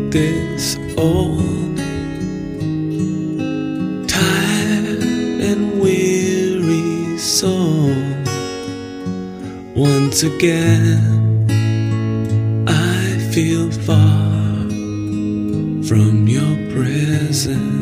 this old, tired and weary soul. Once again I feel far from your presence.